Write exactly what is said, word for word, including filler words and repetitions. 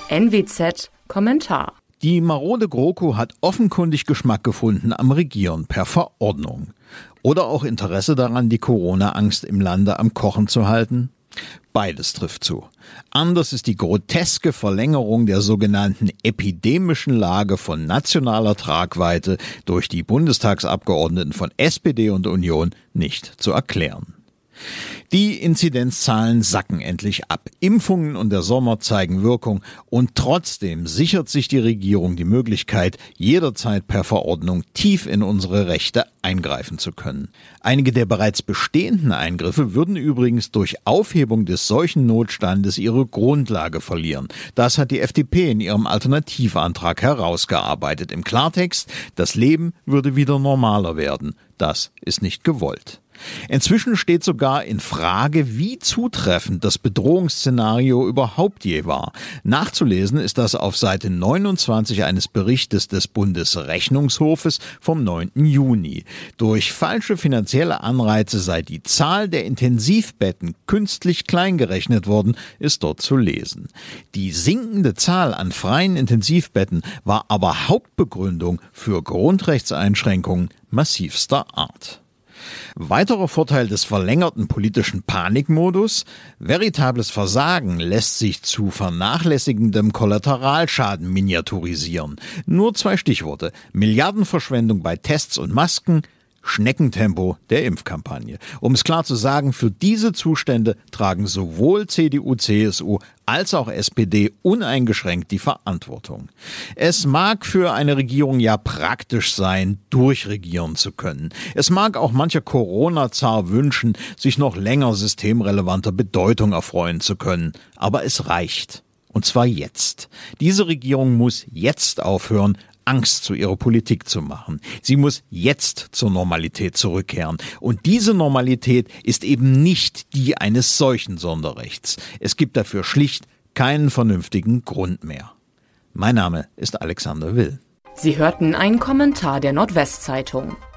N W Z Kommentar. Die marode GroKo hat offenkundig Geschmack gefunden am Regieren per Verordnung. Oder auch Interesse daran, die Corona-Angst im Lande am Kochen zu halten? Beides trifft zu. Anders ist die groteske Verlängerung der sogenannten epidemischen Lage von nationaler Tragweite durch die Bundestagsabgeordneten von S P D und Union nicht zu erklären. Die Inzidenzzahlen sacken endlich ab. Impfungen und der Sommer zeigen Wirkung und trotzdem sichert sich die Regierung die Möglichkeit, jederzeit per Verordnung tief in unsere Rechte eingreifen zu können. Einige der bereits bestehenden Eingriffe würden übrigens durch Aufhebung des Seuchennotstandes ihre Grundlage verlieren. Das hat die F D P in ihrem Alternativantrag herausgearbeitet. Im Klartext, das Leben würde wieder normaler werden. Das ist nicht gewollt. Inzwischen steht sogar in Frage, wie zutreffend das Bedrohungsszenario überhaupt je war. Nachzulesen ist das auf Seite neunundzwanzig eines Berichtes des Bundesrechnungshofes vom neunten Juni. Durch falsche finanzielle Anreize sei die Zahl der Intensivbetten künstlich klein gerechnet worden, ist dort zu lesen. Die sinkende Zahl an freien Intensivbetten war aber Hauptbegründung für Grundrechtseinschränkungen massivster Art. Weiterer Vorteil des verlängerten politischen Panikmodus: veritables Versagen lässt sich zu vernachlässigendem Kollateralschaden miniaturisieren. Nur zwei Stichworte: Milliardenverschwendung bei Tests und Masken, Schneckentempo der Impfkampagne. Um es klar zu sagen, für diese Zustände tragen sowohl C D U, C S U als auch S P D uneingeschränkt die Verantwortung. Es mag für eine Regierung ja praktisch sein, durchregieren zu können. Es mag auch mancher Corona-Zar wünschen, sich noch länger systemrelevanter Bedeutung erfreuen zu können. Aber es reicht. Und zwar jetzt. Diese Regierung muss jetzt aufhören, Angst zu ihrer Politik zu machen. Sie muss jetzt zur Normalität zurückkehren. Und diese Normalität ist eben nicht die eines solchen Sonderrechts. Es gibt dafür schlicht keinen vernünftigen Grund mehr. Mein Name ist Alexander Will. Sie hörten einen Kommentar der Nordwestzeitung.